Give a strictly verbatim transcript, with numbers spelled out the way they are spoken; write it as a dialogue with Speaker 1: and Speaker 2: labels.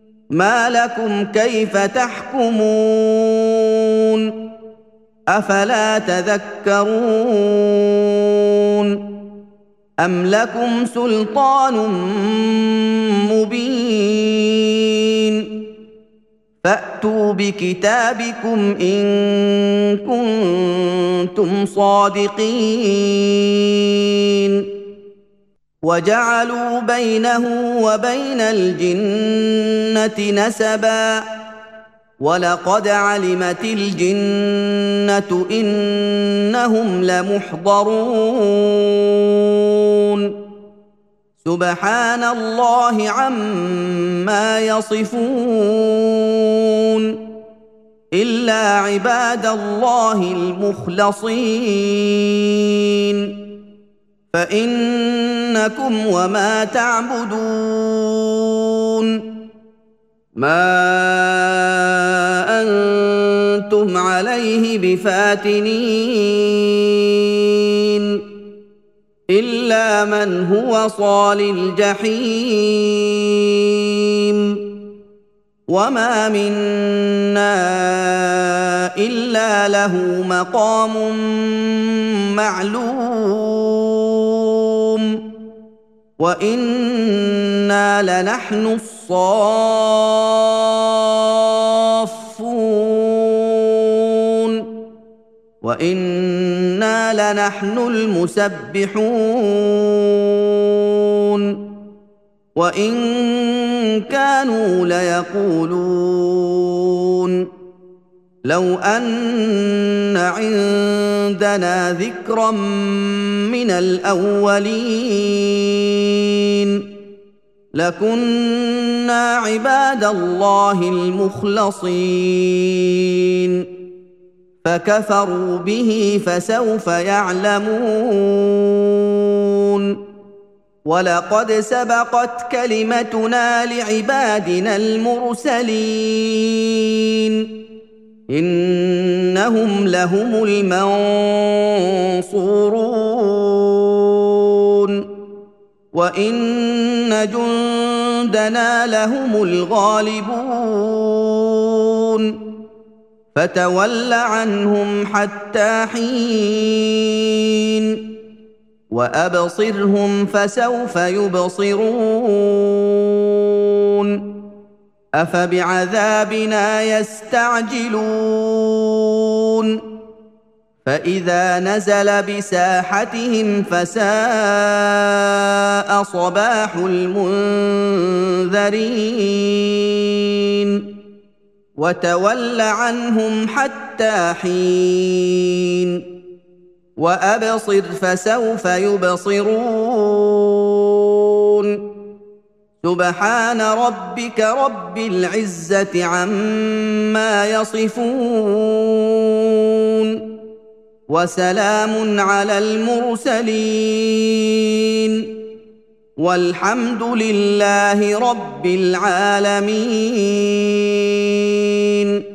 Speaker 1: ما لكم كيف تحكمون أفلا تذكرون أم لكم سلطان مبين فأتوا بكتابكم إن كنتم صادقين وجعلوا بينه وبين الجنة نسبا ولقد علمت الجنة إنهم لمحضرون سبحان الله عما يصفون إلا عباد الله المخلصين فإنكم وما تعبدون ما أنتم عليه بفاتنين إلا من هو صال الجحيم وما منا إلا له مقام معلوم وإنا لنحن الصافون وإنا لنحن المسبحون وإن كانوا ليقولون لو أن عندنا ذكرا من الأولين لكنا عباد الله المخلصين فكفروا به فسوف يعلمون ولقد سبقت كلمتنا لعبادنا المرسلين إنهم لهم المنصورون وإن جندنا لهم الغالبون فتول عنهم حتى حين وأبصرهم فسوف يبصرون أفبعذابنا يستعجلون فإذا نزل بساحتهم فساء صباح المنذرين وتول عنهم حتى حين وأبصر فسوف يبصرون سبحان ربك رب العزة عما يصفون وسلام على المرسلين والحمد لله رب العالمين.